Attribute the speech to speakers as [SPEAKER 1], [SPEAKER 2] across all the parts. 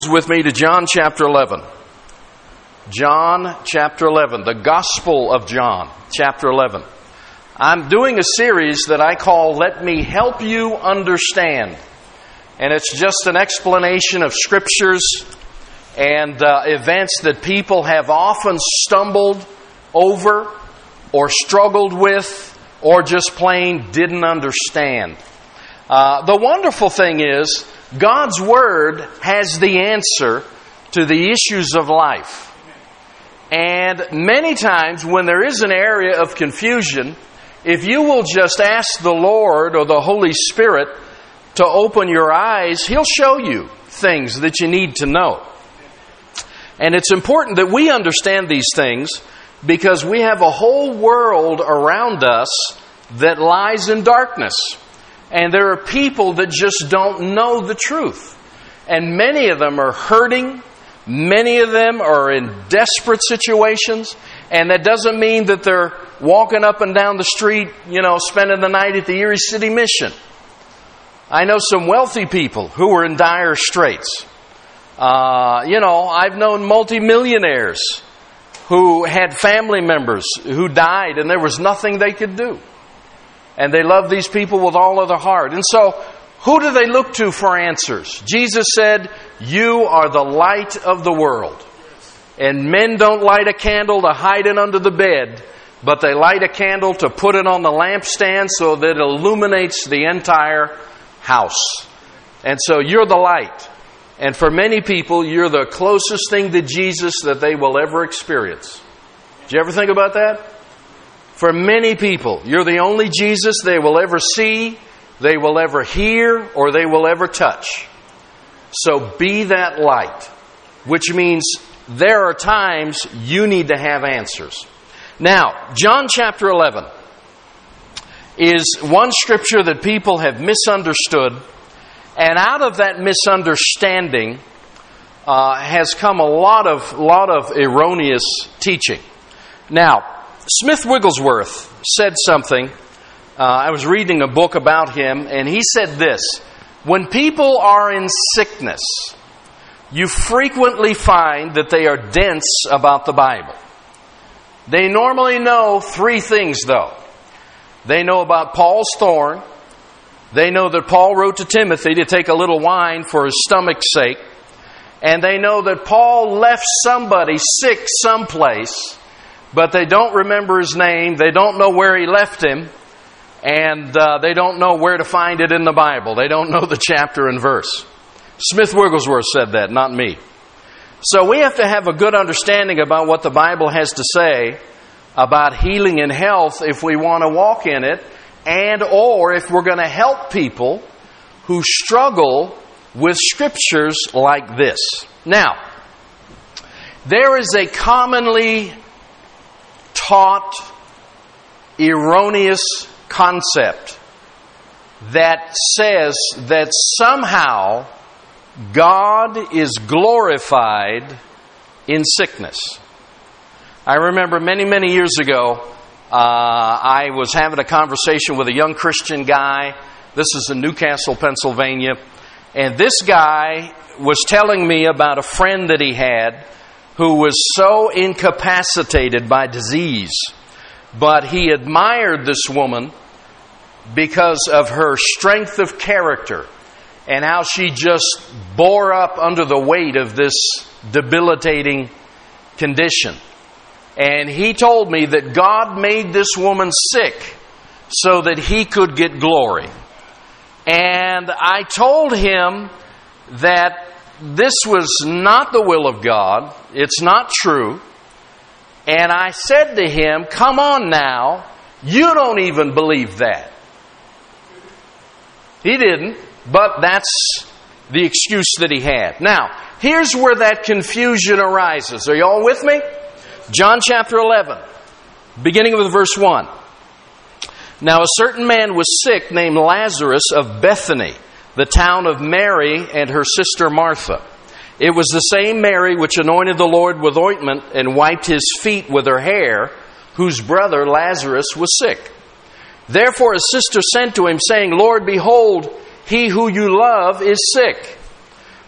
[SPEAKER 1] With me to John chapter 11. John chapter 11, the Gospel of John chapter 11. I'm doing a series that I call Let Me Help You Understand. And it's just an explanation of scriptures and events that people have often stumbled over or struggled with or just plain didn't understand. The wonderful thing is, God's Word has the answer to the issues of life. And many times when there is an area of confusion, if you will just ask the Lord or the Holy Spirit to open your eyes, He'll show you things that you need to know. And it's important that we understand these things because we have a whole world around us that lies in darkness. And there are people that just don't know the truth. And many of them are hurting. Many of them are in desperate situations. And that doesn't mean that they're walking up and down the street, spending the night at the Erie City Mission. I know some wealthy people who are in dire straits. I've known multimillionaires who had family members who died and there was nothing they could do. And they love these people with all of their heart. And so, who do they look to for answers? Jesus said, "You are the light of the world." And men don't light a candle to hide it under the bed, but they light a candle to put it on the lampstand so that it illuminates the entire house. And so, you're the light. And for many people, you're the closest thing to Jesus that they will ever experience. Did you ever think about that? For many people, you're the only Jesus they will ever see, they will ever hear, or they will ever touch. So be that light, which means there are times you need to have answers. Now, John chapter 11 is one scripture that people have misunderstood, and out of that misunderstanding has come a lot of erroneous teaching. Now, Smith Wigglesworth said something. I was reading a book about him, and he said this: when people are in sickness, you frequently find that they are dense about the Bible. They normally know three things, though. They know about Paul's thorn. They know that Paul wrote to Timothy to take a little wine for his stomach's sake. And they know that Paul left somebody sick someplace, but they don't remember his name, they don't know where he left him, and they don't know where to find it in the Bible. They don't know the chapter and verse. Smith Wigglesworth said that, not me. So we have to have a good understanding about what the Bible has to say about healing and health if we want to walk in it, and or if we're going to help people who struggle with scriptures like this. Now, there is a commonly taught erroneous concept that says that somehow God is glorified in sickness. I remember many years ago, I was having a conversation with a young Christian guy. This is in Newcastle, Pennsylvania. And this guy was telling me about a friend that he had who was so incapacitated by disease. But he admired this woman because of her strength of character and how she just bore up under the weight of this debilitating condition. And he told me that God made this woman sick so that He could get glory. And I told him that this was not the will of God. It's not true. And I said to him, "Come on now, you don't even believe that." He didn't, but that's the excuse that he had. Now, here's where that confusion arises. Are you all with me? John chapter 11, beginning with verse 1. Now a certain man was sick named Lazarus of Bethany, the town of Mary and her sister Martha. It was the same Mary which anointed the Lord with ointment and wiped His feet with her hair, whose brother Lazarus was sick. Therefore his sister sent to Him, saying, "Lord, behold, he who you love is sick."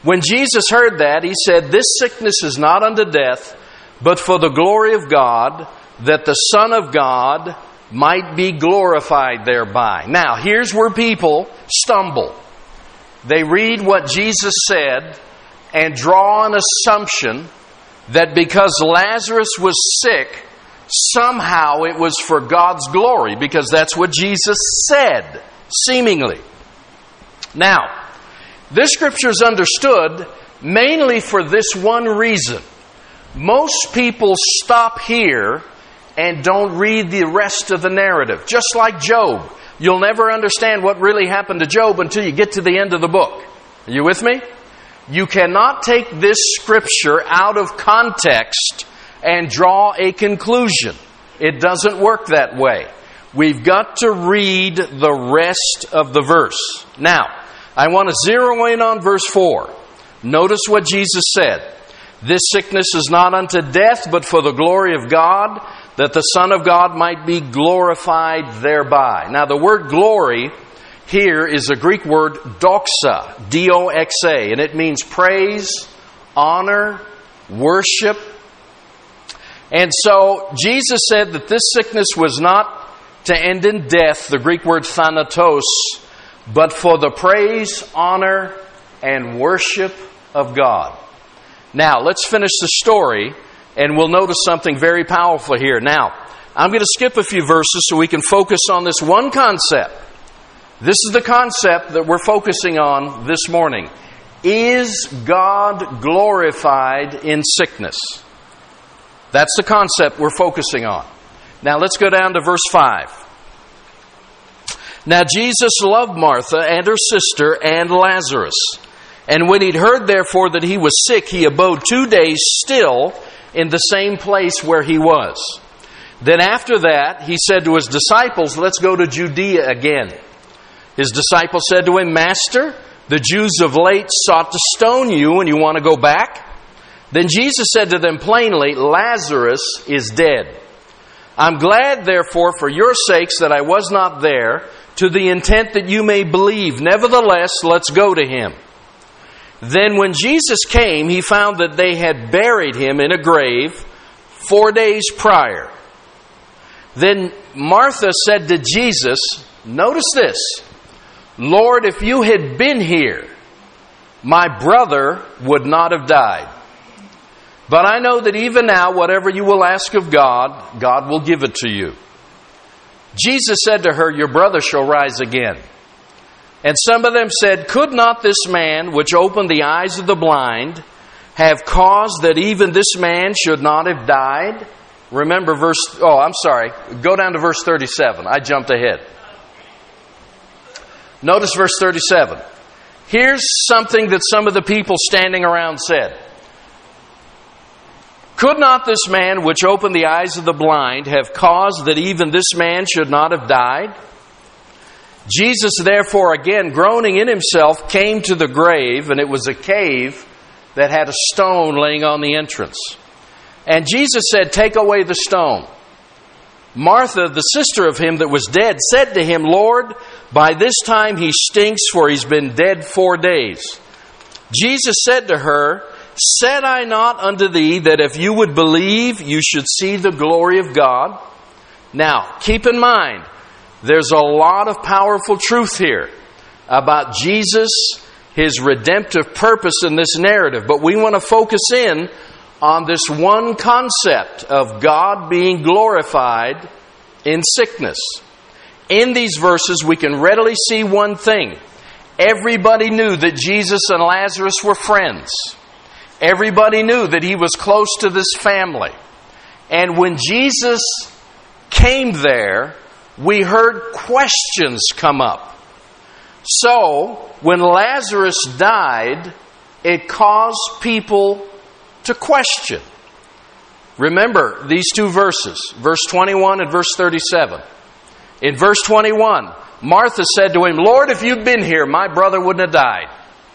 [SPEAKER 1] When Jesus heard that, he said, "This sickness is not unto death, but for the glory of God, that the Son of God might be glorified thereby." Now, here's where people stumble. They read what Jesus said and draw an assumption that because Lazarus was sick, somehow it was for God's glory, because that's what Jesus said, seemingly. Now, this scripture is understood mainly for this one reason. Most people stop here and don't read the rest of the narrative. Just like Job. You'll never understand what really happened to Job until you get to the end of the book. Are you with me? You cannot take this scripture out of context and draw a conclusion. It doesn't work that way. We've got to read the rest of the verse. Now, I want to zero in on verse 4. Notice what Jesus said. "This sickness is not unto death, but for the glory of God, that the Son of God might be glorified thereby." Now, the word glory here is a Greek word doxa, D-O-X-A, and it means praise, honor, worship. And so, Jesus said that this sickness was not to end in death, the Greek word thanatos, but for the praise, honor, and worship of God. Now, let's finish the story, and we'll notice something very powerful here. Now, I'm going to skip a few verses so we can focus on this one concept. This is the concept that we're focusing on this morning. Is God glorified in sickness? That's the concept we're focusing on. Now, let's go down to verse 5. "Now Jesus loved Martha and her sister and Lazarus. And when he'd heard therefore that he was sick, he abode 2 days still in the same place where he was. Then after that, he said to his disciples, 'Let's go to Judea again.' His disciples said to him, 'Master, the Jews of late sought to stone you, and you want to go back?' Then Jesus said to them plainly, 'Lazarus is dead. I'm glad, therefore, for your sakes that I was not there, to the intent that you may believe. Nevertheless, let's go to him.' Then when Jesus came, he found that they had buried him in a grave 4 days prior. Then Martha said to Jesus," notice this, "Lord, if you had been here, my brother would not have died. But I know that even now, whatever you will ask of God, God will give it to you." Jesus said to her, "Your brother shall rise again." And some of them said, "Could not this man, which opened the eyes of the blind, have caused that even this man should not have died?" Remember go down to verse 37. I jumped ahead. Notice verse 37. Here's something that some of the people standing around said. "Could not this man, which opened the eyes of the blind, have caused that even this man should not have died?" Jesus, therefore, again, groaning in himself, came to the grave, and it was a cave that had a stone laying on the entrance. And Jesus said, "Take away the stone." Martha, the sister of him that was dead, said to him, "Lord, by this time he stinks, for he's been dead 4 days." Jesus said to her, "Said I not unto thee that if you would believe, you should see the glory of God?" Now, keep in mind, there's a lot of powerful truth here about Jesus, his redemptive purpose in this narrative. But we want to focus in on this one concept of God being glorified in sickness. In these verses, we can readily see one thing. Everybody knew that Jesus and Lazarus were friends. Everybody knew that he was close to this family. And when Jesus came there, we heard questions come up. So, when Lazarus died, it caused people to question. Remember these two verses, verse 21 and verse 37. In verse 21, Martha said to him, "Lord, if you'd been here, my brother wouldn't have died."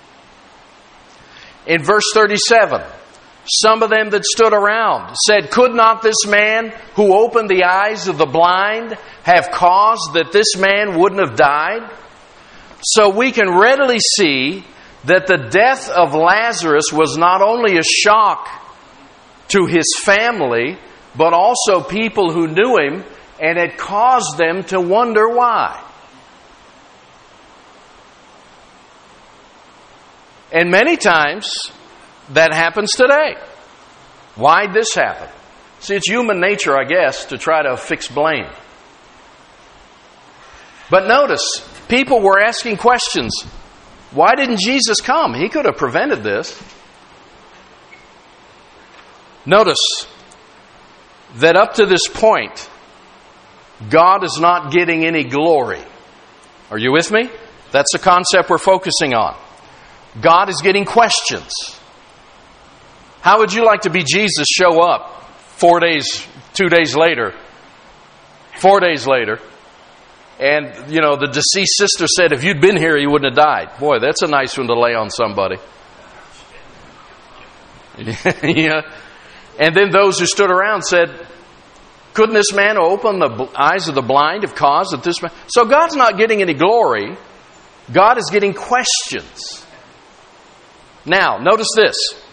[SPEAKER 1] In verse 37, some of them that stood around said, "Could not this man who opened the eyes of the blind have caused that this man wouldn't have died?" So we can readily see that the death of Lazarus was not only a shock to his family, but also people who knew him, and it caused them to wonder why. And many times, that happens today. Why'd this happen? See, it's human nature, I guess, to try to fix blame. But notice, people were asking questions. Why didn't Jesus come? He could have prevented this. Notice that up to this point, God is not getting any glory. Are you with me? That's the concept we're focusing on. God is getting questions. How would you like to be Jesus show up 4 days, 2 days later, 4 days later, and, the deceased sister said, if you'd been here, you wouldn't have died. Boy, that's a nice one to lay on somebody. Yeah. And then those who stood around said, couldn't this man open the eyes of the blind if caused that this man... So God's not getting any glory. God is getting questions. Now, notice this.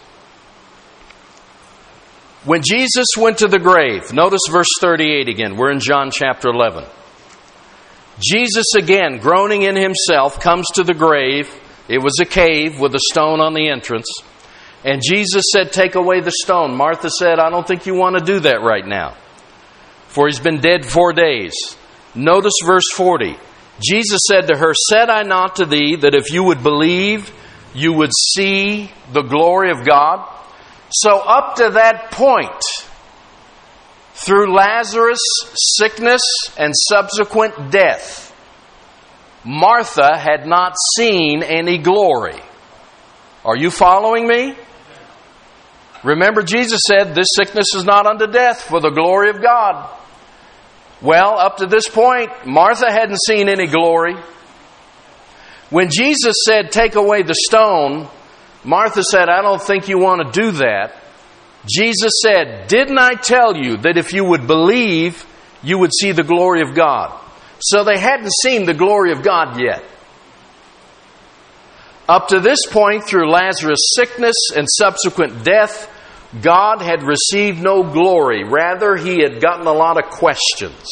[SPEAKER 1] When Jesus went to the grave, notice verse 38 again. We're in John chapter 11. Jesus again, groaning in himself, comes to the grave. It was a cave with a stone on the entrance. And Jesus said, take away the stone. Martha said, I don't think you want to do that right now, for he's been dead 4 days. Notice verse 40. Jesus said to her, said I not to thee that if you would believe, you would see the glory of God? So up to that point, through Lazarus' sickness and subsequent death, Martha had not seen any glory. Are you following me? Remember, Jesus said, this sickness is not unto death, for the glory of God. Well, up to this point, Martha hadn't seen any glory. When Jesus said, take away the stone, Martha said, I don't think you want to do that. Jesus said, didn't I tell you that if you would believe, you would see the glory of God? So they hadn't seen the glory of God yet. Up to this point, through Lazarus' sickness and subsequent death, God had received no glory. Rather, he had gotten a lot of questions.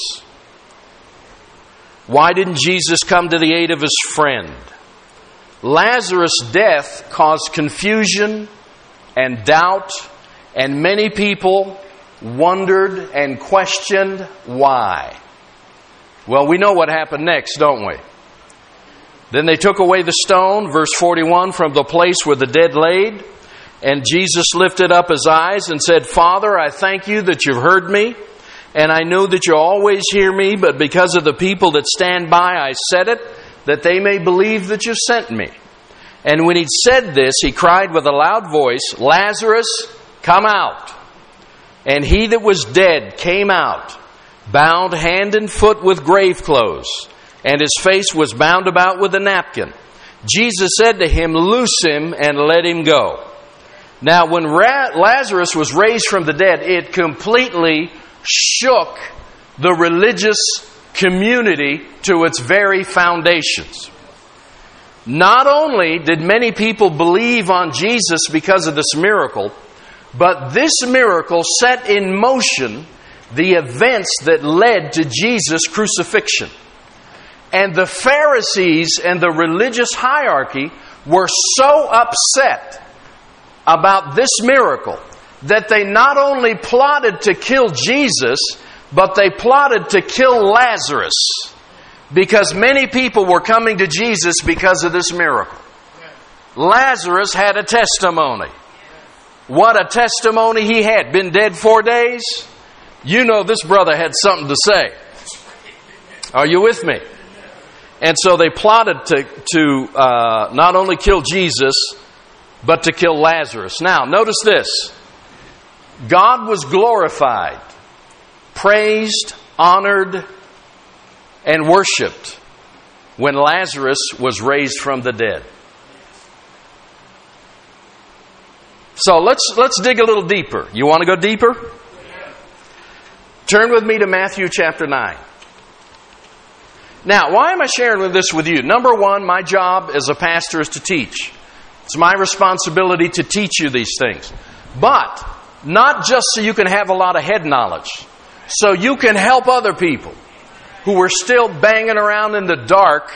[SPEAKER 1] Why didn't Jesus come to the aid of his friend? Lazarus' death caused confusion and doubt, and many people wondered and questioned why. Well, we know what happened next, don't we? Then they took away the stone, verse 41, from the place where the dead laid. And Jesus lifted up his eyes and said, Father, I thank you that you've heard me. And I know that you always hear me, but because of the people that stand by, I said it, that they may believe that you sent me. And when he said this, he cried with a loud voice, Lazarus, come out. And he that was dead came out, bound hand and foot with grave clothes, and his face was bound about with a napkin. Jesus said to him, loose him and let him go. Now, when Lazarus was raised from the dead, it completely shook the religious community to its very foundations. Not only did many people believe on Jesus because of this miracle, but this miracle set in motion the events that led to Jesus' crucifixion. And the Pharisees and the religious hierarchy were so upset about this miracle that they not only plotted to kill Jesus, but they plotted to kill Lazarus, because many people were coming to Jesus because of this miracle. Lazarus had a testimony. What a testimony he had. Been dead 4 days? You know this brother had something to say. Are you with me? And so they plotted to not only kill Jesus, but to kill Lazarus. Now, notice this. God was glorified, praised, honored, and worshiped when Lazarus was raised from the dead. So let's dig a little deeper. You want to go deeper? Turn with me to Matthew chapter 9. Now, why am I sharing this with you? Number one, my job as a pastor is to teach. It's my responsibility to teach you these things. But not just so you can have a lot of head knowledge, so you can help other people who are still banging around in the dark,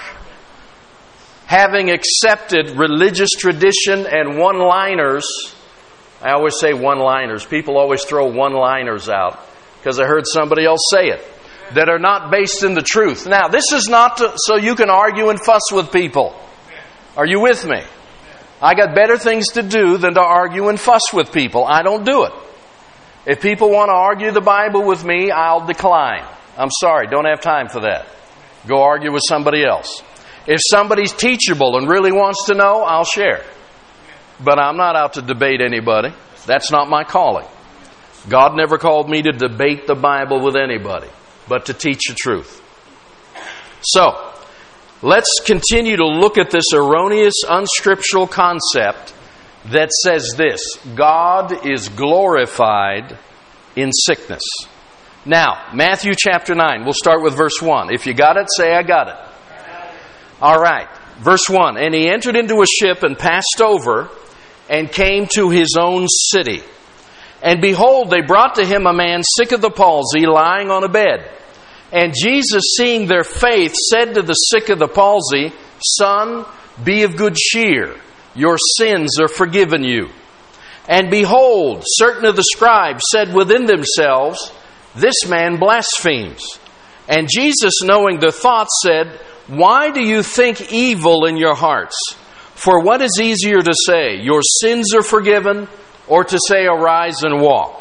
[SPEAKER 1] having accepted religious tradition and one-liners. I always say one-liners. People always throw one-liners out because I heard somebody else say it, that are not based in the truth. Now, this is not so you can argue and fuss with people. Are you with me? I got better things to do than to argue and fuss with people. I don't do it. If people want to argue the Bible with me, I'll decline. I'm sorry, don't have time for that. Go argue with somebody else. If somebody's teachable and really wants to know, I'll share. But I'm not out to debate anybody. That's not my calling. God never called me to debate the Bible with anybody, but to teach the truth. So, let's continue to look at this erroneous, unscriptural concept that says this: God is glorified in sickness. Now, Matthew chapter 9, we'll start with verse 1. If you got it, say, I got it. All right, verse 1. And he entered into a ship and passed over and came to his own city. And behold, they brought to him a man sick of the palsy, lying on a bed. And Jesus, seeing their faith, said to the sick of the palsy, Son, be of good cheer. Your sins are forgiven you. And behold, certain of the scribes said within themselves, This man blasphemes. And Jesus, knowing their thoughts, said, Why do you think evil in your hearts? For what is easier to say, Your sins are forgiven, or to say, Arise and walk?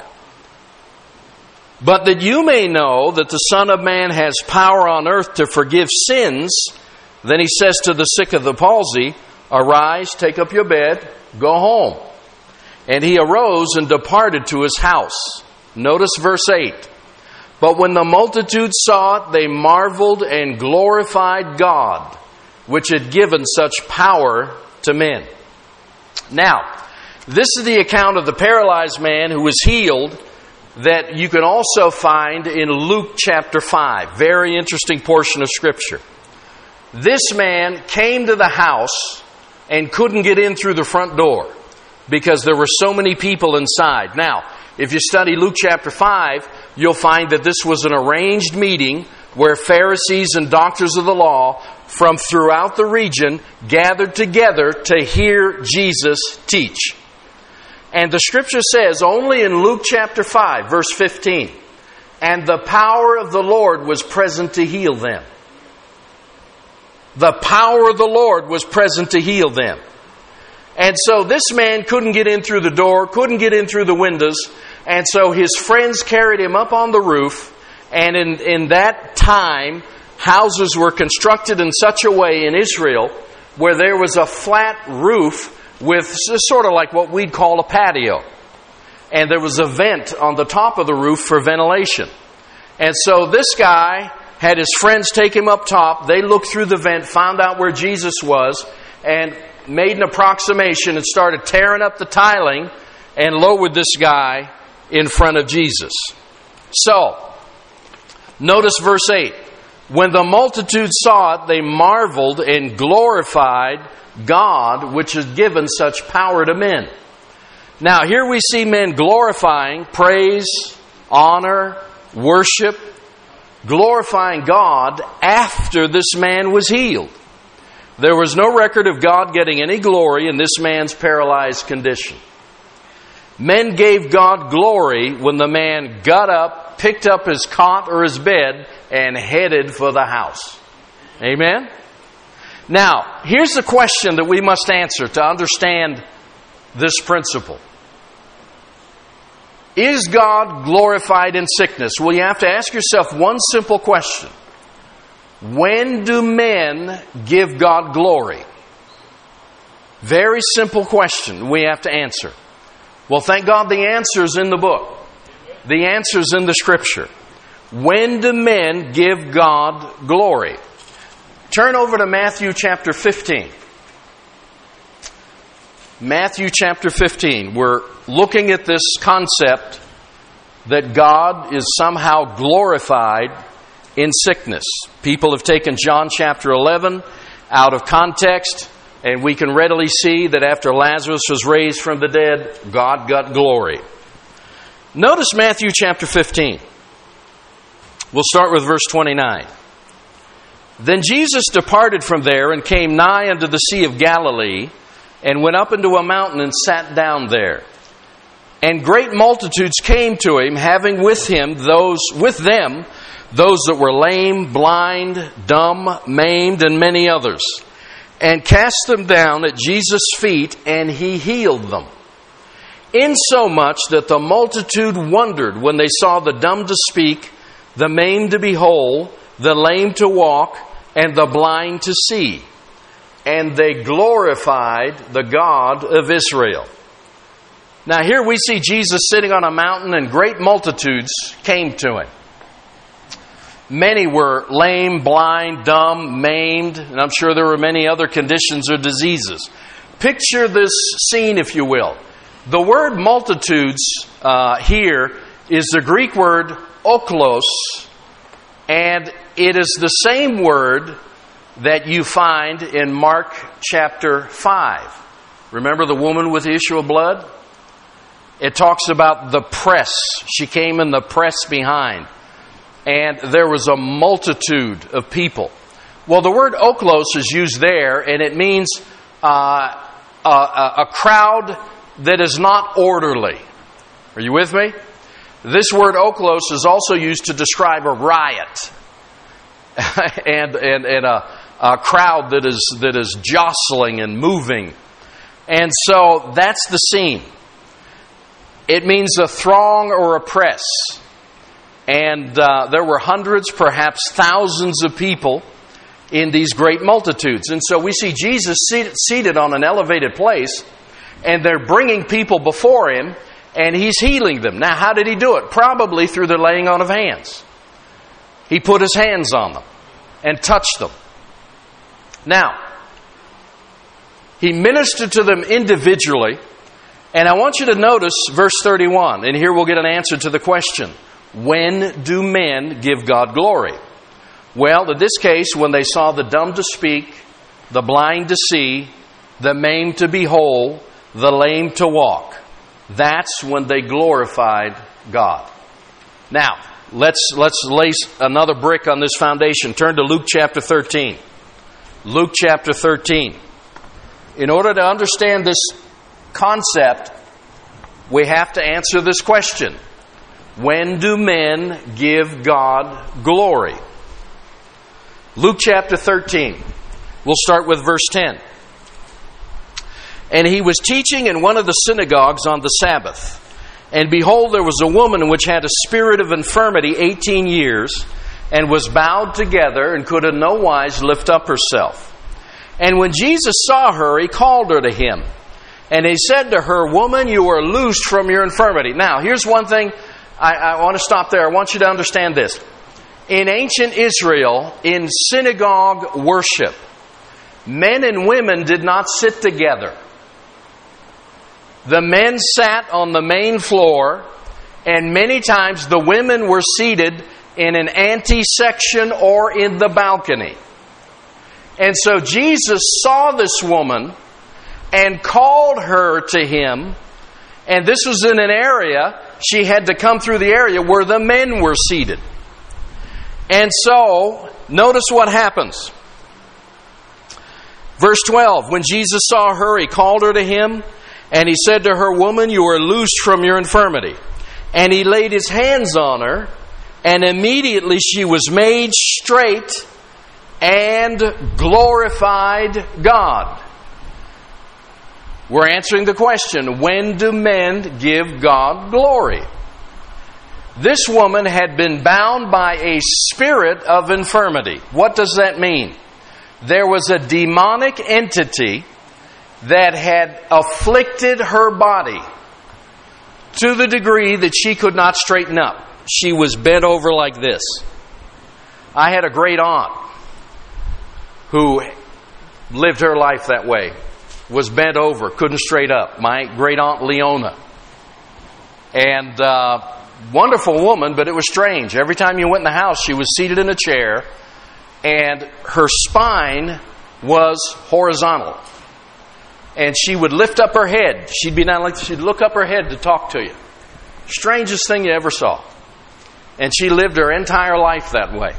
[SPEAKER 1] But that you may know that the Son of Man has power on earth to forgive sins, then he says to the sick of the palsy, Arise, take up your bed, go home. And he arose and departed to his house. Notice verse 8. But when the multitude saw it, they marveled and glorified God, which had given such power to men. Now, this is the account of the paralyzed man who was healed that you can also find in Luke chapter 5. Very interesting portion of Scripture. This man came to the house and couldn't get in through the front door because there were so many people inside. Now, if you study Luke chapter 5, you'll find that this was an arranged meeting where Pharisees and doctors of the law from throughout the region gathered together to hear Jesus teach. And the Scripture says, only in Luke chapter 5, verse 15, and the power of the Lord was present to heal them. The power of the Lord was present to heal them. And so this man couldn't get in through the door, couldn't get in through the windows, and so his friends carried him up on the roof, and in that time, houses were constructed in such a way in Israel where there was a flat roof with sort of like what we'd call a patio. And there was a vent on the top of the roof for ventilation. And so this guy had his friends take him up top. They looked through the vent, found out where Jesus was, and made an approximation and started tearing up the tiling and lowered this guy in front of Jesus. So, notice verse 8. When the multitude saw it, they marveled and glorified God, which has given such power to men. Now, here we see men glorifying, praise, honor, worship, glorifying God after this man was healed. There was no record of God getting any glory in this man's paralyzed condition. Men gave God glory when the man got up, picked up his cot or his bed, and headed for the house. Amen? Now, here's the question that we must answer to understand this principle. Is God glorified in sickness? Well, you have to ask yourself one simple question. When do men give God glory? Very simple question we have to answer. Well, thank God the answer's in the book. The answer's in the Scripture. When do men give God glory? Turn over to Matthew chapter 15. Matthew chapter 15. We're looking at this concept that God is somehow glorified in sickness. People have taken John chapter 11 out of context And we can readily see that after Lazarus was raised from the dead, God got glory. Notice Matthew chapter 15. We'll start with verse 29. Then Jesus departed from there and came nigh unto the Sea of Galilee, and went up into a mountain and sat down there. And great multitudes came to him, having with them those that were lame, blind, dumb, maimed, and many others, and cast them down at Jesus' feet, and he healed them. Insomuch that the multitude wondered when they saw the dumb to speak, the maimed to be whole, the lame to walk, and the blind to see. And they glorified the God of Israel. Now here we see Jesus sitting on a mountain, and great multitudes came to him. Many were lame, blind, dumb, maimed, and I'm sure there were many other conditions or diseases. Picture this scene, if you will. The word multitudes here is the Greek word oklos, and it is the same word that you find in Mark chapter 5. Remember the woman with the issue of blood? It talks about the press. She came in the press behind. And there was a multitude of people. Well, the word oklos is used there, and it means a crowd that is not orderly. Are you with me? This word oklos is also used to describe a riot and a crowd that is jostling and moving. And so that's the scene. It means a throng or a press. And there were hundreds, perhaps thousands of people in these great multitudes. And so we see Jesus seated on an elevated place, and they're bringing people before him, and he's healing them. Now, how did he do it? Probably through the laying on of hands. He put his hands on them and touched them. Now, he ministered to them individually, and I want you to notice verse 31, and here we'll get an answer to the question. When do men give God glory? Well, in this case, when they saw the dumb to speak, the blind to see, the maimed to be whole, the lame to walk. That's when they glorified God. Now, let's lay another brick on this foundation. Turn to Luke chapter 13. Luke chapter 13. In order to understand this concept, we have to answer this question. When do men give God glory? Luke chapter 13. We'll start with verse 10. And he was teaching in one of the synagogues on the Sabbath. And behold, there was a woman which had a spirit of infirmity 18 years, and was bowed together, and could in no wise lift up herself. And when Jesus saw her, he called her to him. And he said to her, Woman, you are loosed from your infirmity. Now, here's one thing. I want to stop there. I want you to understand this. In ancient Israel, in synagogue worship, men and women did not sit together. The men sat on the main floor, and many times the women were seated in an ante-section or in the balcony. And so Jesus saw this woman and called her to him. And this was in an area, she had to come through the area where the men were seated. And so, notice what happens. Verse 12, when Jesus saw her, he called her to him, and he said to her, Woman, you are loosed from your infirmity. And he laid his hands on her, and immediately she was made straight and glorified God. We're answering the question, when do men give God glory? This woman had been bound by a spirit of infirmity. What does that mean? There was a demonic entity that had afflicted her body to the degree that she could not straighten up. She was bent over like this. I had a great aunt who lived her life that way. Was bent over, couldn't straight up. My great aunt Leona. And wonderful woman, but it was strange. Every time you went in the house, she was seated in a chair, and her spine was horizontal. and she would lift up her head. She'd be down like she'd look up her head to talk to you. Strangest thing you ever saw. And she lived her entire life that way.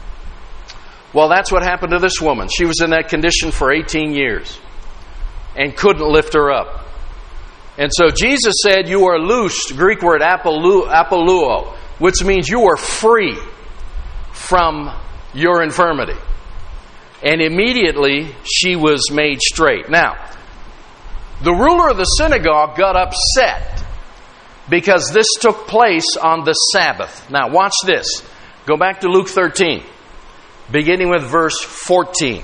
[SPEAKER 1] Well, that's what happened to this woman. She was in that condition for 18 years and couldn't lift her up. And so Jesus said, you are loosed, Greek word apoluo, which means you are free from your infirmity. And immediately she was made straight. Now, the ruler of the synagogue got upset because this took place on the Sabbath. Now, watch this. Go back to Luke 13, beginning with verse 14.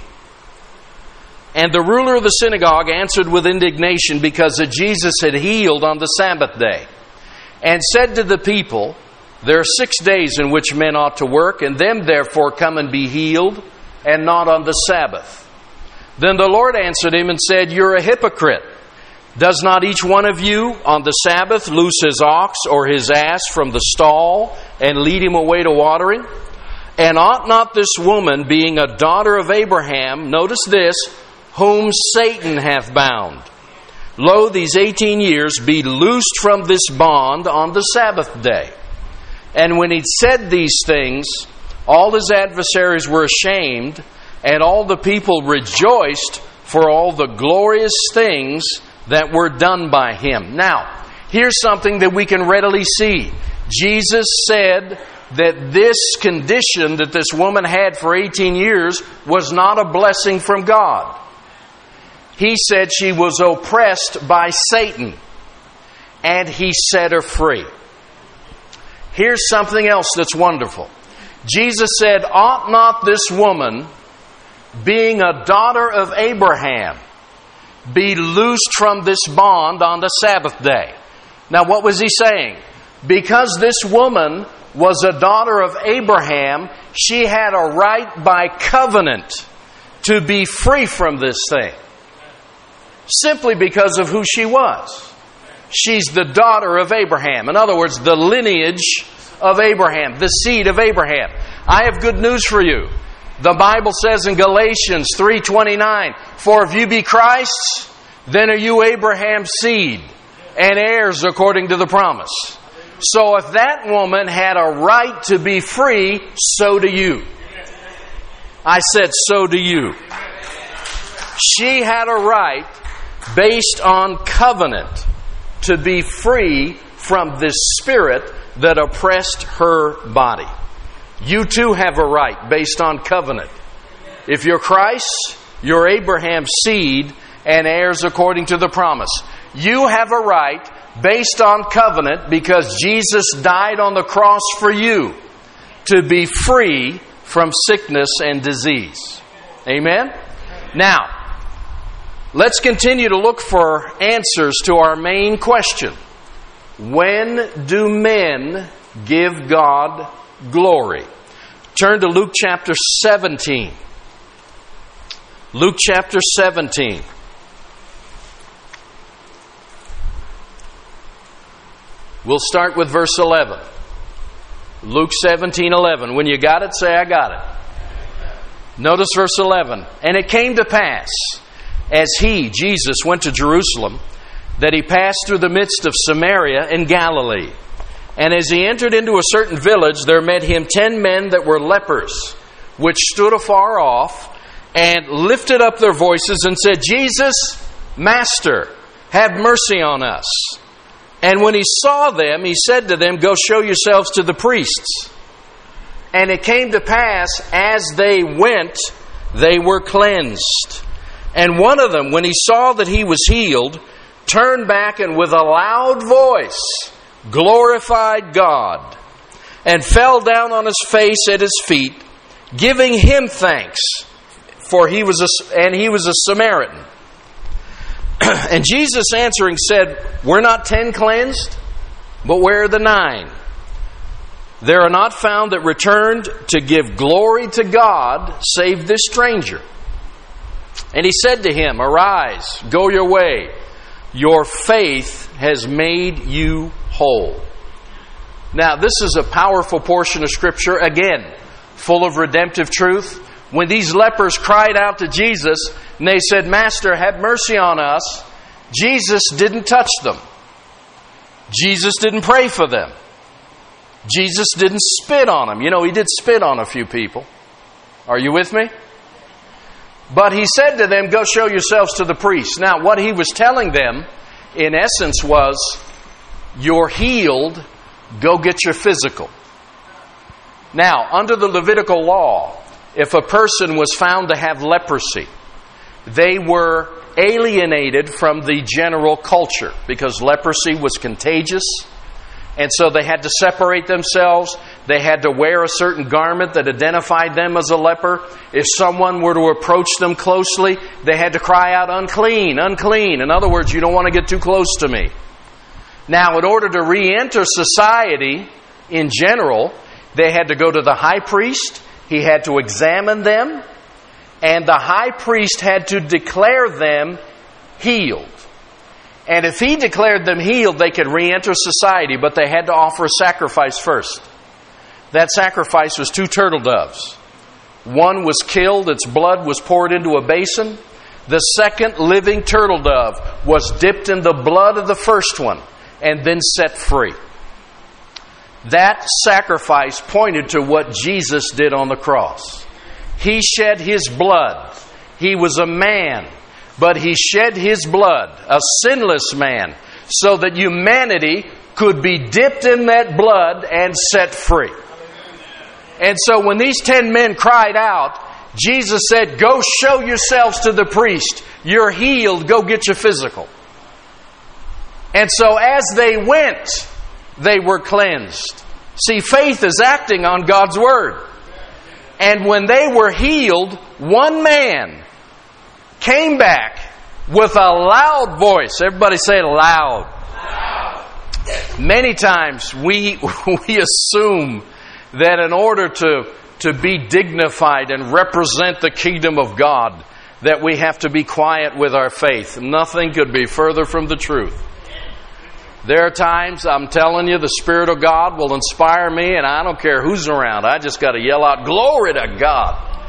[SPEAKER 1] And the ruler of the synagogue answered with indignation because that Jesus had healed on the Sabbath day, and said to the people, there are 6 days in which men ought to work, and them therefore come and be healed, and not on the Sabbath. Then the Lord answered him and said, you're a hypocrite. Does not each one of you on the Sabbath loose his ox or his ass from the stall and lead him away to watering? And ought not this woman, being a daughter of Abraham, notice this, whom Satan hath bound, lo, these 18 years, be loosed from this bond on the Sabbath day? And when he said these things, all his adversaries were ashamed, and all the people rejoiced for all the glorious things that were done by him. Now, here's something that we can readily see. Jesus said that this condition that this woman had for 18 years was not a blessing from God. He said she was oppressed by Satan, and he set her free. Here's something else that's wonderful. Jesus said, ought not this woman, being a daughter of Abraham, be loosed from this bond on the Sabbath day? Now, what was he saying? Because this woman was a daughter of Abraham, she had a right by covenant to be free from this thing. Simply because of who she was. She's the daughter of Abraham. In other words, the lineage of Abraham, the seed of Abraham. I have good news for you. The Bible says in Galatians 3:29, for if you be Christ's, then are you Abraham's seed and heirs according to the promise. So if that woman had a right to be free, so do you. I said, so do you. She had a right, based on covenant, to be free from this spirit that oppressed her body. You too have a right based on covenant. If you're Christ, you're Abraham's seed and heirs according to the promise. You have a right based on covenant because Jesus died on the cross for you to be free from sickness and disease. Amen? Now, let's continue to look for answers to our main question. When do men give God glory? Turn to Luke chapter 17. Luke chapter 17. We'll start with verse 11. Luke 17:11. When you got it, say, I got it. Notice verse 11. And it came to pass, as he, Jesus, went to Jerusalem, that he passed through the midst of Samaria and Galilee. And as he entered into a certain village, there met him 10 men that were lepers, which stood afar off, and lifted up their voices and said, Jesus, Master, have mercy on us. And when he saw them, he said to them, go show yourselves to the priests. And it came to pass, as they went, they were cleansed. And one of them, when he saw that he was healed, turned back and with a loud voice glorified God, and fell down on his face at his feet, giving him thanks, for he was a Samaritan. And Jesus answering said, were not 10 cleansed? But where are the 9? There are not found that returned to give glory to God, save this stranger. And he said to him, arise, go your way. Your faith has made you whole. Now, this is a powerful portion of Scripture, again, full of redemptive truth. when these lepers cried out to Jesus and they said, "Master, have mercy on us," Jesus didn't touch them. Jesus didn't pray for them. Jesus didn't spit on them. You know, He did spit on a few people. Are you with me? But He said to them, "Go show yourselves to the priest." Now, what He was telling them, in essence, was, you're healed, go get your physical. Now, under the Levitical law, if a person was found to have leprosy, they were alienated from the general culture because leprosy was contagious. And so they had to separate themselves. They had to wear a certain garment that identified them as a leper. If someone were to approach them closely, they had to cry out, "Unclean, unclean." In other words, you don't want to get too close to me. Now, in order to re-enter society in general, they had to go to the high priest. He had to examine them. And the high priest had to declare them healed. And if he declared them healed, they could re-enter society, but they had to offer a sacrifice first. That sacrifice was 2 turtle doves. One was killed, its blood was poured into a basin. The second living turtle dove was dipped in the blood of the first one and then set free. That sacrifice pointed to what Jesus did on the cross. He shed His blood. He was a man, but He shed His blood, a sinless man, so that humanity could be dipped in that blood and set free. And so when these 10 men cried out, Jesus said, "Go show yourselves to the priest. You're healed. Go get your physical." And so as they went, they were cleansed. See, faith is acting on God's Word. And when they were healed, one man came back with a loud voice. Everybody say loud. Loud. Many times we assume that in order to be dignified and represent the kingdom of God, that we have to be quiet with our faith. Nothing could be further from the truth. There are times, I'm telling you, the Spirit of God will inspire me, and I don't care who's around. I just got to yell out, "Glory to God."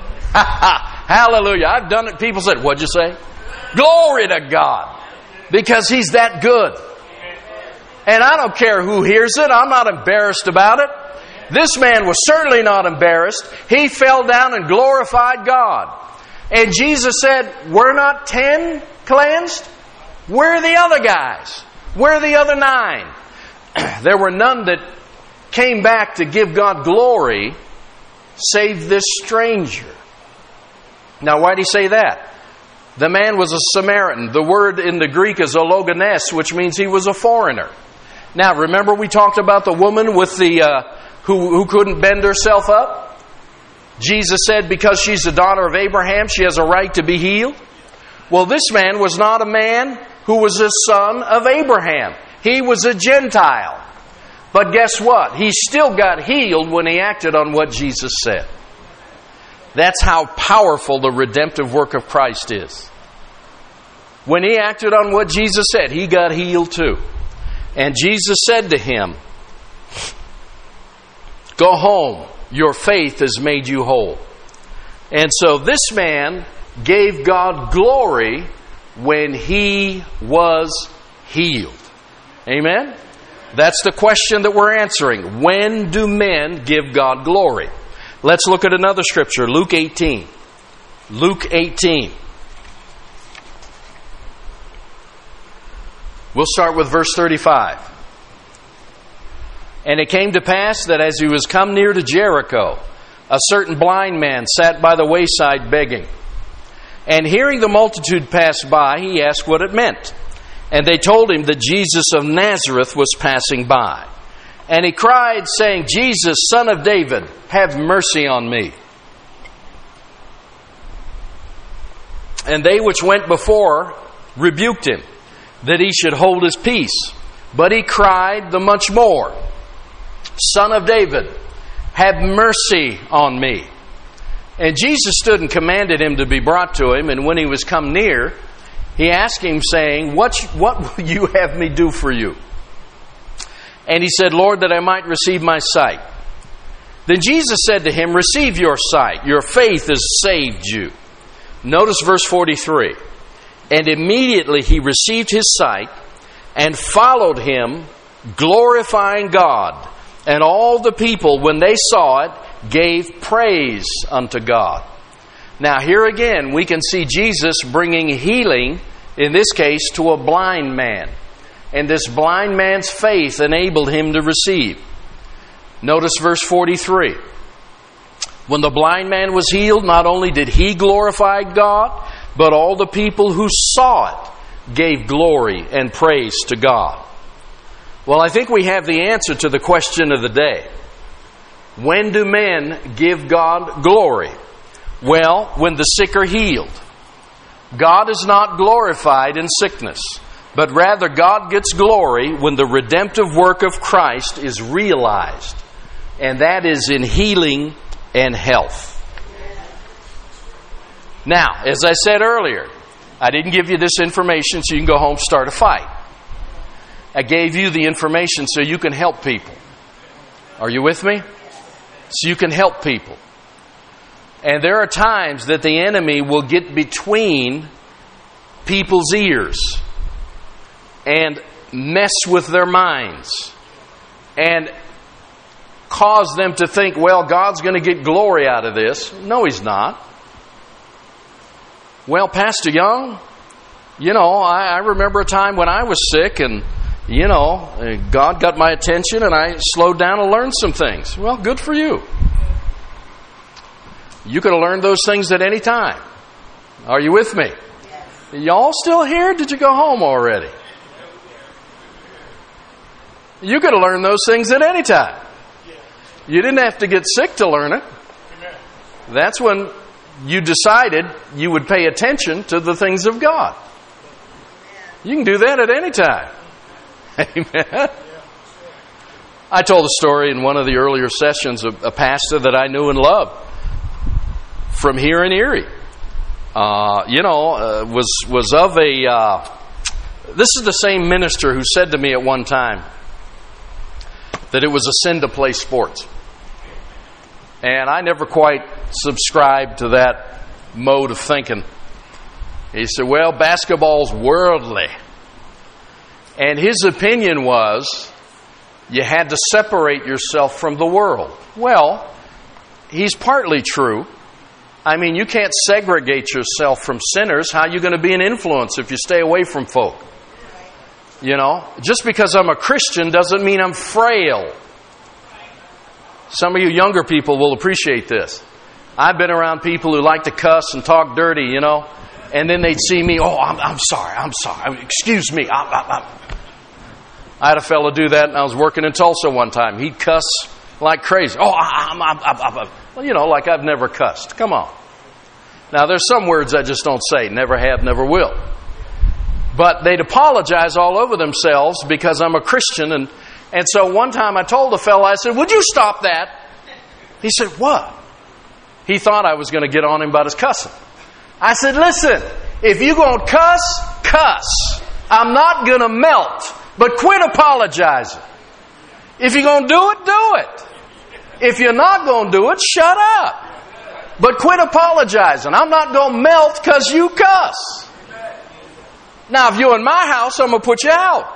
[SPEAKER 1] Hallelujah. I've done it. People said, "What'd you say?" Glory to God. Because He's that good. And I don't care who hears it. I'm not embarrassed about it. This man was certainly not embarrassed. He fell down and glorified God. And Jesus said, "We're not 10 cleansed? Where are the other guys? Where are the other 9? There were none that came back to give God glory, save this stranger. Now, why did He say that? The man was a Samaritan. The word in the Greek is ologones, which means he was a foreigner. Now, remember we talked about the woman with the who couldn't bend herself up? Jesus said because she's the daughter of Abraham, she has a right to be healed. Well, this man was not a man who was a son of Abraham. He was a Gentile. But guess what? He still got healed when he acted on what Jesus said. That's how powerful the redemptive work of Christ is. When he acted on what Jesus said, he got healed too. And Jesus said to him, "Go home, your faith has made you whole." And so this man gave God glory when he was healed. Amen? That's the question that we're answering. When do men give God glory? Let's look at another scripture, Luke 18. Luke 18. We'll start with verse 35. "And it came to pass that as he was come near to Jericho, a certain blind man sat by the wayside begging. And hearing the multitude pass by, he asked what it meant. And they told him that Jesus of Nazareth was passing by. And he cried, saying, Jesus, Son of David, have mercy on me. And they which went before rebuked him, that he should hold his peace. But he cried the much more, Son of David, have mercy on me. And Jesus stood and commanded him to be brought to him. And when he was come near, he asked him, saying, What will you have me do for you? And he said, Lord, that I might receive my sight. Then Jesus said to him, receive your sight. Your faith has saved you. Notice verse 43. And immediately he received his sight and followed him, glorifying God. And all the people, when they saw it, gave praise unto God. Now here again, we can see Jesus bringing healing, in this case, to a blind man. And this blind man's faith enabled him to receive. Notice verse 43. When the blind man was healed, not only did he glorify God, but all the people who saw it gave glory and praise to God. Well, I think we have the answer to the question of the day. When do men give God glory? Well, when the sick are healed. God is not glorified in sickness, but rather God gets glory when the redemptive work of Christ is realized, and that is in healing and health. Now, as I said earlier, I didn't give you this information so you can go home and start a fight. I gave you the information so you can help people. Are you with me? So you can help people. And there are times that the enemy will get between people's ears and mess with their minds and cause them to think, well, God's going to get glory out of this. No, He's not. Well, Pastor Young, I remember a time when I was sick and, God got my attention and I slowed down and learned some things. Well, good for you. You could have learned those things at any time. Are you with me? Y'all still here? Did you go home already? You could have learned those things at any time. You didn't have to get sick to learn it. That's when you decided you would pay attention to the things of God. You can do that at any time. Amen. I told a story in one of the earlier sessions of a pastor that I knew and loved from here in Erie. Was of a... this is the same minister who said to me at one time that it was a sin to play sports. And I never quite subscribed to that mode of thinking. He said, well, basketball's worldly. And his opinion was you had to separate yourself from the world. Well, he's partly true. I mean, you can't segregate yourself from sinners. How are you going to be an influence if you stay away from folk? Just because I'm a Christian doesn't mean I'm frail. Some of you younger people will appreciate this. I've been around people who like to cuss and talk dirty, and then they'd see me, I'm sorry, excuse me. I had a fellow do that, and I was working in Tulsa one time. He'd cuss like crazy. Like I've never cussed. Come on. Now, there's some words I just don't say. Never have, never will. But they'd apologize all over themselves because I'm a Christian. And so one time I told the fellow, I said, would you stop that? He said, what? He thought I was going to get on him about his cussing. I said, listen, if you're going to cuss, cuss. I'm not going to melt, but quit apologizing. If you're going to do it, do it. If you're not going to do it, shut up. But quit apologizing. I'm not going to melt because you cuss. Now, if you're in my house, I'm going to put you out.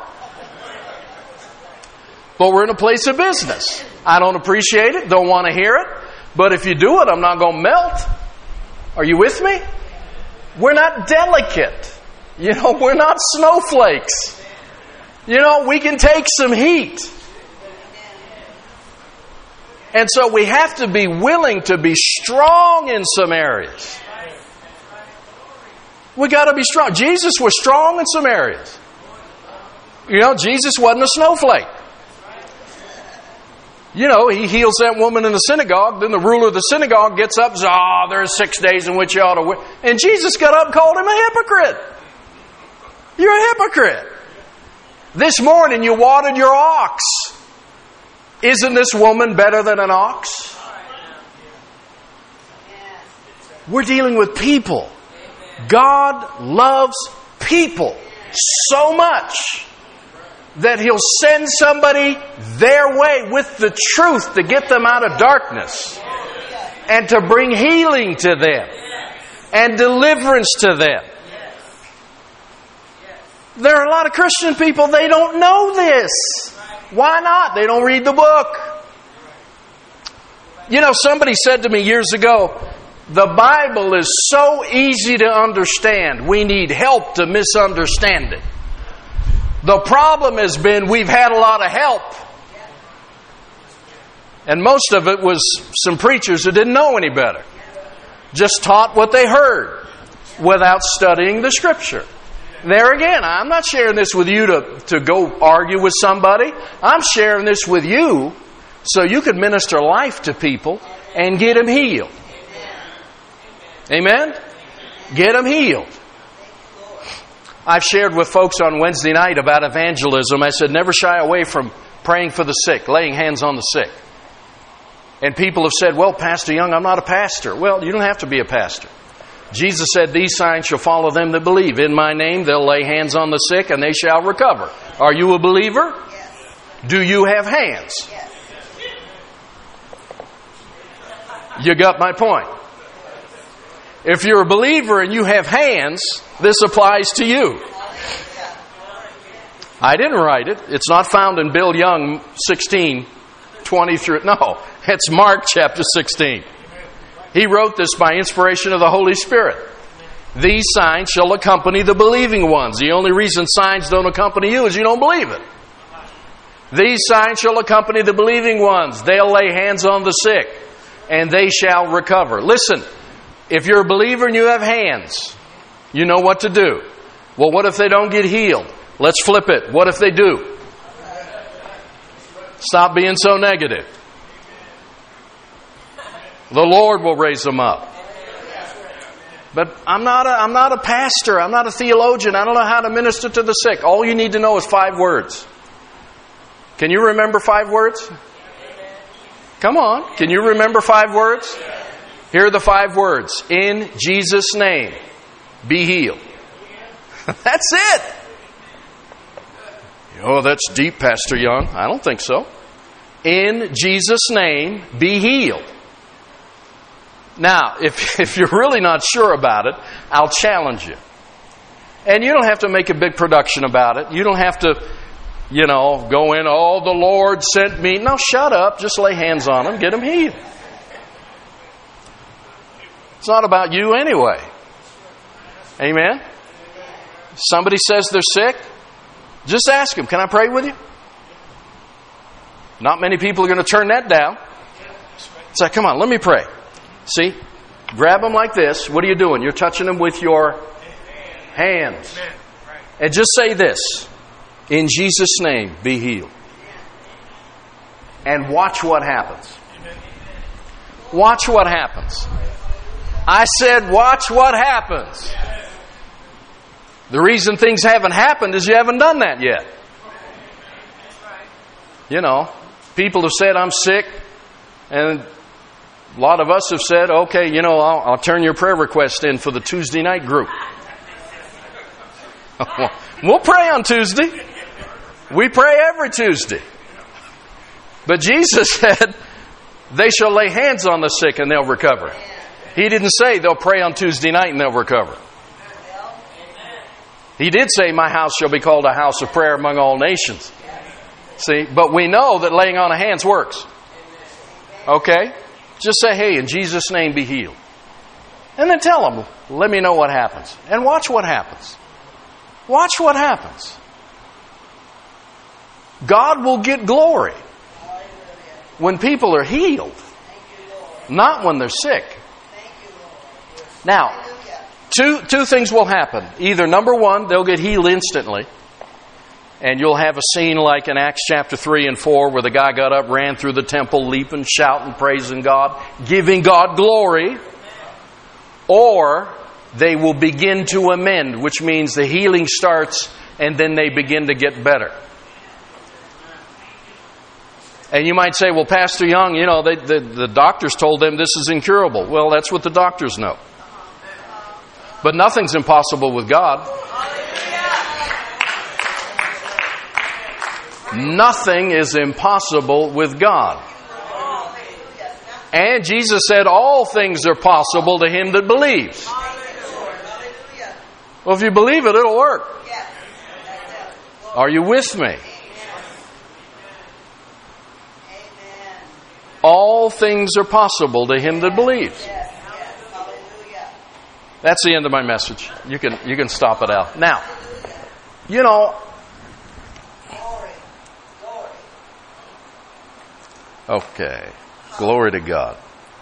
[SPEAKER 1] But we're in a place of business. I don't appreciate it, don't want to hear it. But if you do it, I'm not going to melt. Are you with me? We're not delicate. We're not snowflakes. We can take some heat. And so we have to be willing to be strong in some areas. We got to be strong. Jesus was strong in some areas. Jesus wasn't a snowflake. He heals that woman in the synagogue. Then the ruler of the synagogue gets up and says, there's 6 days in which you ought to wait. And Jesus got up and called him a hypocrite. You're a hypocrite. This morning you watered your ox. Isn't this woman better than an ox? We're dealing with people. God loves people so much that He'll send somebody their way with the truth to get them out of darkness and to bring healing to them and deliverance to them. There are a lot of Christian people, they don't know this. Why not? They don't read the book. You know, somebody said to me years ago, the Bible is so easy to understand, we need help to misunderstand it. The problem has been we've had a lot of help. And most of it was some preachers who didn't know any better. Just taught what they heard without studying the Scripture. There again, I'm not sharing this with you to go argue with somebody. I'm sharing this with you so you can minister life to people and get them healed. Amen? Get them healed. I've shared with folks on Wednesday night about evangelism. I said, never shy away from praying for the sick, laying hands on the sick. And people have said, well, Pastor Young, I'm not a pastor. Well, you don't have to be a pastor. Jesus said, these signs shall follow them that believe. In my name, they'll lay hands on the sick and they shall recover. Are you a believer?
[SPEAKER 2] Yes.
[SPEAKER 1] Do you have hands?
[SPEAKER 2] Yes.
[SPEAKER 1] You got my point. If you're a believer and you have hands, this applies to you. I didn't write it. It's not found in Bill Young 16:20 through... No, it's Mark chapter 16. He wrote this by inspiration of the Holy Spirit. These signs shall accompany the believing ones. The only reason signs don't accompany you is you don't believe it. These signs shall accompany the believing ones. They'll lay hands on the sick, and they shall recover. Listen, if you're a believer and you have hands, you know what to do. Well, what if they don't get healed? Let's flip it. What if they do? Stop being so negative. The Lord will raise them up. But I'm not a pastor. I'm not a theologian. I don't know how to minister to the sick. All you need to know is 5 words. Can you remember 5 words? Come on. Can you remember 5 words? Here are the 5 words. In Jesus' name, be healed. That's it. Oh, that's deep, Pastor Young. I don't think so. In Jesus' name, be healed. Now, if you're really not sure about it, I'll challenge you. And you don't have to make a big production about it. You don't have to, go in, oh, the Lord sent me. No, shut up. Just lay hands on them. Get them healed. It's not about you anyway. Amen? Somebody says they're sick, just ask them, can I pray with you? Not many people are going to turn that down. Say, come on, let me pray. See? Grab them like this. What are you doing? You're touching them with your hands. And just say this. In Jesus' name, be healed. And watch what happens. Watch what happens. I said, watch what happens. The reason things haven't happened is you haven't done that yet. People have said, I'm sick. And a lot of us have said, okay, I'll turn your prayer request in for the Tuesday night group. We'll pray on Tuesday. We pray every Tuesday. But Jesus said, they shall lay hands on the sick and they'll recover. He didn't say they'll pray on Tuesday night and they'll recover. He did say, my house shall be called a house of prayer among all nations. See, but we know that laying on of hands works. Okay? Just say, hey, in Jesus' name be healed. And then tell them, let me know what happens. And watch what happens. Watch what happens. God will get glory when people are healed, not when they're sick. Now, two things will happen. Either, number one, they'll get healed instantly. And you'll have a scene like in Acts chapter 3 and 4 where the guy got up, ran through the temple, leaping, shouting, praising God, giving God glory. Or they will begin to amend, which means the healing starts and then they begin to get better. And you might say, well, Pastor Young, the doctors told them this is incurable. Well, that's what the doctors know. But nothing's impossible with God. Nothing is impossible with God. And Jesus said all things are possible to him that believes. Well, if you believe it, it'll work. Are you with me? All things are possible to him that believes. That's the end of my message. You can stop it out. Now, you know, okay. Glory to God.